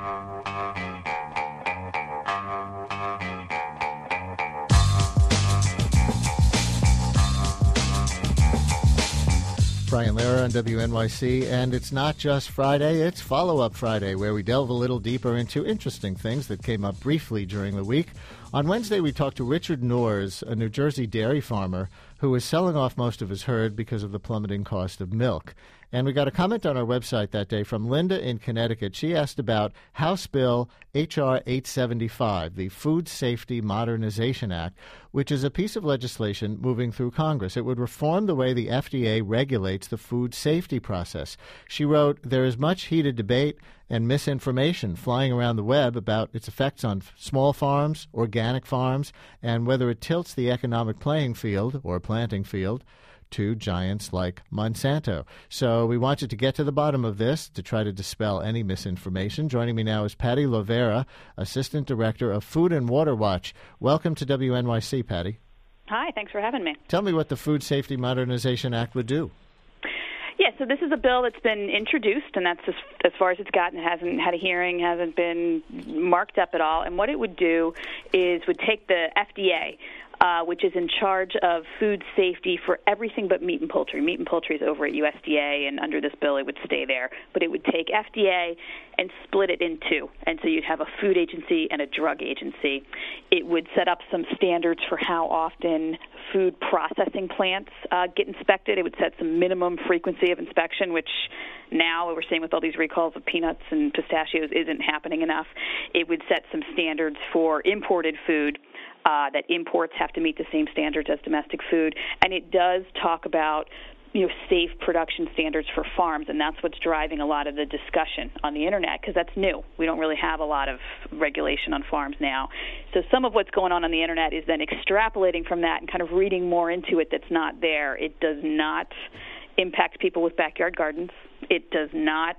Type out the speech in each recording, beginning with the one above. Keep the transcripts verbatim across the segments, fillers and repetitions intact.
Brian Lehrer on W N Y C, and it's not just Friday, it's Follow-Up Friday, where we delve a little deeper into interesting things that came up briefly during the week. On Wednesday, we talked to Richard Noers, a New Jersey dairy farmer who is selling off most of his herd because of the plummeting cost of milk. And we got a comment on our website that day from Linda in Connecticut. She asked about House Bill H R eight seventy-five, the Food Safety Modernization Act, which is a piece of legislation moving through Congress. It would reform the way the F D A regulates the food safety process. She wrote, "There is much heated debate and misinformation flying around the web about its effects on small farms, organic farms, and whether it tilts the economic playing field or planting field to giants like Monsanto." So we wanted to get to the bottom of this to try to dispel any misinformation. Joining me now is Patty Lovera, Assistant Director of Food and Water Watch. Welcome to W N Y C, Patty. Hi, thanks for having me. Tell me what the Food Safety Modernization Act would do. Yeah, so this is a bill that's been introduced, and that's as, as far as it's gotten. It hasn't had a hearing, hasn't been marked up at all. And what it would do is would take the F D A, Uh, which is in charge of food safety for everything but meat and poultry. Meat and poultry is over at U S D A, and under this bill it would stay there. But it would take F D A and split it in two. And so you'd have a food agency and a drug agency. It would set up some standards for how often food processing plants uh, get inspected. It would set some minimum frequency of inspection, which now we're seeing with all these recalls of peanuts and pistachios isn't happening enough. It would set some standards for imported food, Uh, that imports have to meet the same standards as domestic food. And it does talk about, you know, safe production standards for farms, and that's what's driving a lot of the discussion on the Internet, because that's new. We don't really have a lot of regulation on farms now. So some of what's going on on the Internet is then extrapolating from that and kind of reading more into it that's not there. It does not impact people with backyard gardens. It does not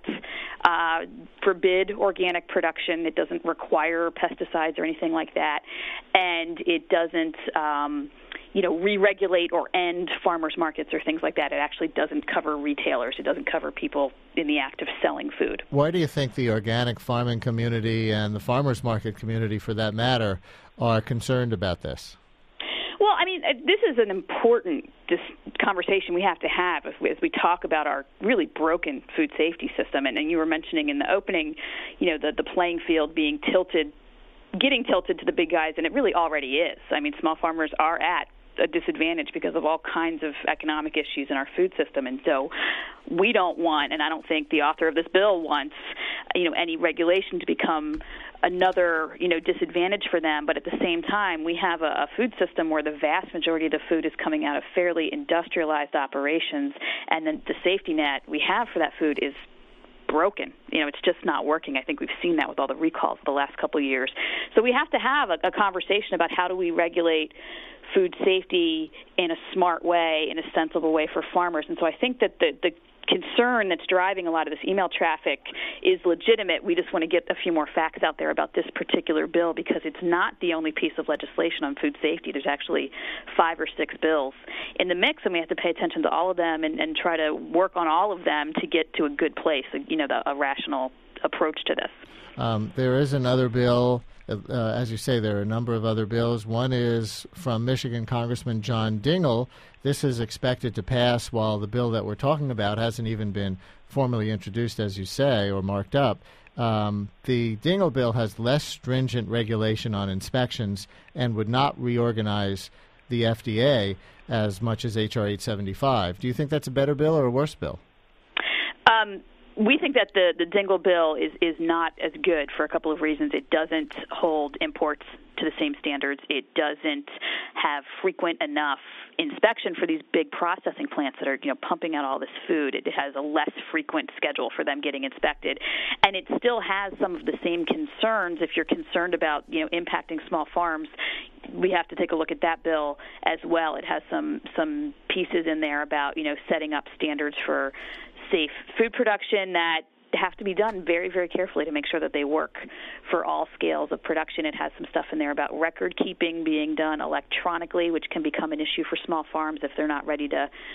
uh, forbid organic production. It doesn't require pesticides or anything like that. And it doesn't, um, you know, re-regulate or end farmers markets or things like that. It actually doesn't cover retailers. It doesn't cover people in the act of selling food. Why do you think the organic farming community and the farmers market community, for that matter, are concerned about this? Well, I mean, this is an important dis- conversation we have to have as we, as we talk about our really broken food safety system. And, and you were mentioning in the opening, you know, the, the playing field being tilted, getting tilted to the big guys, and it really already is. I mean, small farmers are at a disadvantage because of all kinds of economic issues in our food system. And so we don't want, and I don't think the author of this bill wants, you know, any regulation to become another, you know, disadvantage for them. But at the same time, we have a, a food system where the vast majority of the food is coming out of fairly industrialized operations, and then the safety net we have for that food is broken. You know, it's just not working. I think we've seen that with all the recalls the last couple of years. So we have to have a, a conversation about how do we regulate food safety in a smart way, in a sensible way for farmers. And so I think that the, the concern that's driving a lot of this email traffic is legitimate. We just want to get a few more facts out there about this particular bill, because it's not the only piece of legislation on food safety. There's actually five or six bills in the mix, and we have to pay attention to all of them and, and try to work on all of them to get to a good place, you know, the, a rational approach to this. Um, there is another bill. Uh, as you say, there are a number of other bills. One is from Michigan Congressman John Dingell. This is expected to pass while the bill that we're talking about hasn't even been formally introduced, as you say, or marked up. Um, the Dingell bill has less stringent regulation on inspections and would not reorganize the F D A as much as H R eight seventy-five. Do you think that's a better bill or a worse bill? Um We think that the, the Dingell bill is, is not as good for a couple of reasons. It doesn't hold imports to the same standards. It doesn't have frequent enough inspection for these big processing plants that are, you know, pumping out all this food. It has a less frequent schedule for them getting inspected. And it still has some of the same concerns. If you're concerned about, you know, impacting small farms, we have to take a look at that bill as well. It has some some pieces in there about, you know, setting up standards for safe food production that have to be done very, very carefully to make sure that they work for all scales of production. It has some stuff in there about record keeping being done electronically, which can become an issue for small farms if they're not ready to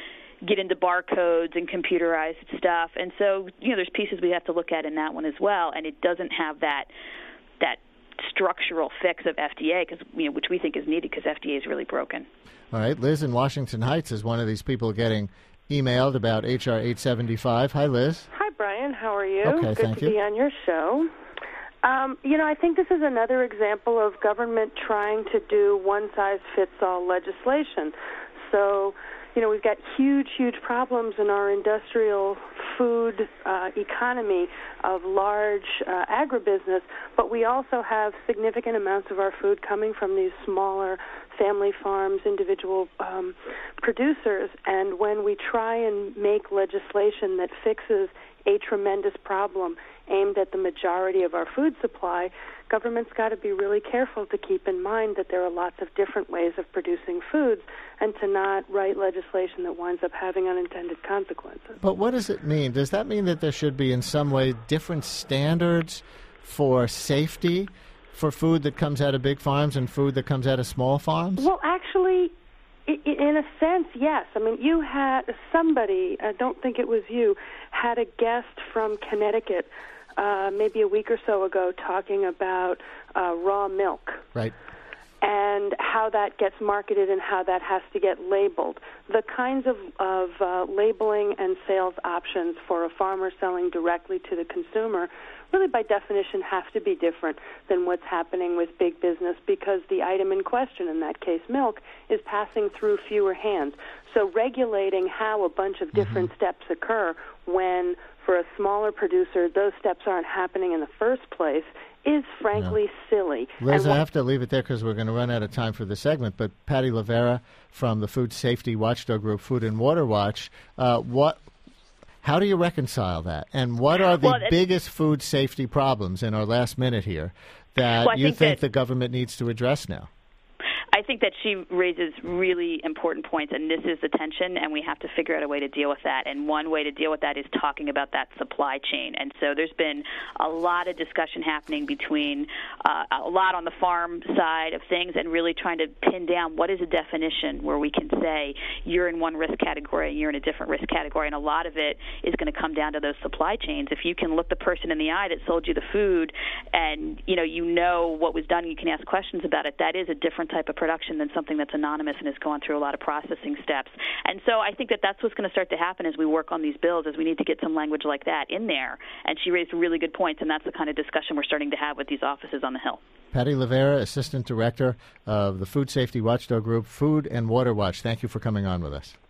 get into barcodes and computerized stuff. And so, you know, there's pieces we have to look at in that one as well, and it doesn't have that that structural fix of F D A, because you know, which we think is needed because F D A is really broken. All right, Liz in Washington Heights is one of these people getting emailed about H R eight seventy-five. Hi, Liz. Hi, Brian. How are you? Okay, Good thank to you. be on your show. Um, you know, I think this is another example of government trying to do one-size-fits-all legislation. So, you know, we've got huge, huge problems in our industrial food uh, economy of large uh, agribusiness, but we also have significant amounts of our food coming from these smaller family farms, individual um, producers. And when we try and make legislation that fixes a tremendous problem aimed at the majority of our food supply, government's got to be really careful to keep in mind that there are lots of different ways of producing foods and to not write legislation that winds up having unintended consequences. But what does it mean? Does that mean that there should be in some way different standards for safety for food that comes out of big farms and food that comes out of small farms? Well, actually, I- in a sense, yes. I mean, you had somebody, I don't think it was you, had a guest from Connecticut uh, maybe a week or so ago talking about uh, raw milk. Right. And how that gets marketed and how that has to get labeled. The kinds of, of uh, labeling and sales options for a farmer selling directly to the consumer really by definition have to be different than what's happening with big business, because the item in question, in that case milk, is passing through fewer hands. So regulating how a bunch of different mm-hmm. steps occur when, for a smaller producer, those steps aren't happening in the first place is frankly yeah. silly. Liz, and I have to leave it there because we're going to run out of time for the segment, but Patty Levera from the food safety watchdog group Food and Water Watch, uh, what, how do you reconcile that? And what are the well, biggest food safety problems in our last minute here that well, you think, think that, the government needs to address now? I think that she raises really important points, and this is the tension, and we have to figure out a way to deal with that. And one way to deal with that is talking about that supply chain. And so there's been a lot of discussion happening between uh, a lot on the farm side of things and really trying to pin down what is a definition where we can say you're in one risk category and you're in a different risk category. And a lot of it is going to come down to those supply chains. If you can look the person in the eye that sold you the food and, you know, you know what was done, you can ask questions about it, that is a different type of production than something that's anonymous and has gone through a lot of processing steps. And so I think that that's what's going to start to happen as we work on these bills, is we need to get some language like that in there. And she raised really good points, and that's the kind of discussion we're starting to have with these offices on the Hill. Patty Levera, Assistant Director of the Food Safety Watchdog Group, Food and Water Watch. Thank you for coming on with us.